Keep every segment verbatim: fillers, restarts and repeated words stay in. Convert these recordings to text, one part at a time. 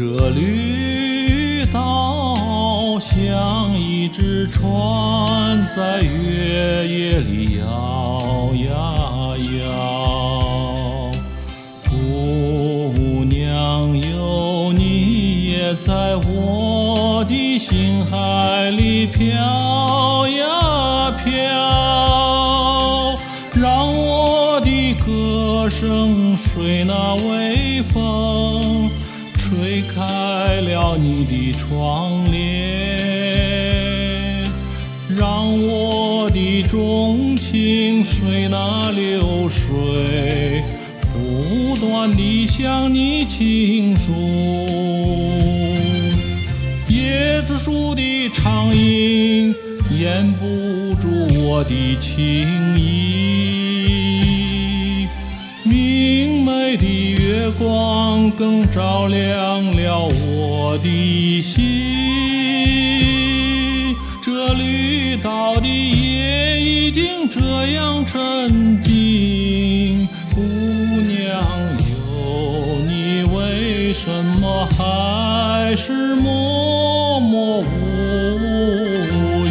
这绿岛像一只船，在月夜里摇呀摇。姑娘有你也在我的心海里飘呀飘，让我的歌声随那微风吹开了你的窗帘，让我的钟情随那流水不断地向你倾诉。椰子树的长影掩不住我的情意，明媚的月光更照亮了我的心。这绿岛的夜已经这样沉静，姑娘有你为什么还是默默无语？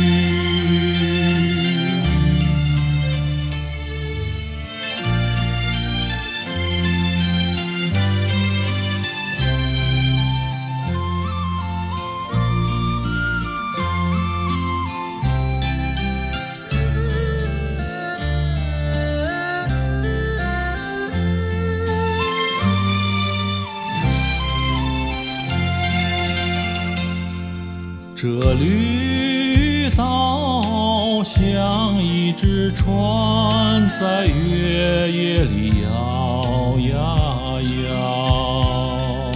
这绿岛像一只船，在月夜里摇呀摇。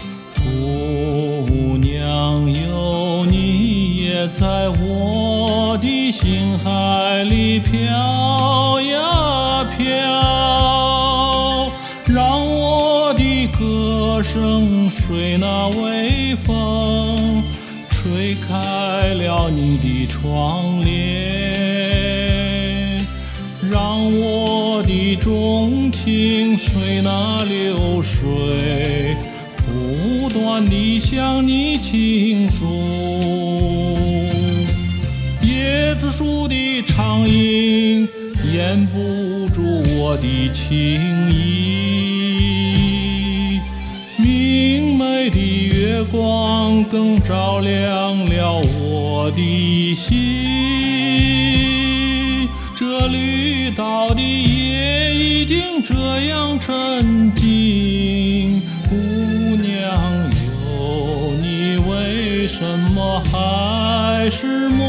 姑娘有你也在我的心海里飘呀飘，让我的歌声随那微风吹开了你的窗帘，让我的钟情随那流水不断地向你倾诉。椰子树的长影掩不住我的情意，明媚的月光更照亮了我的心。这绿岛的夜已经这样沉静，姑娘有你为什么还是默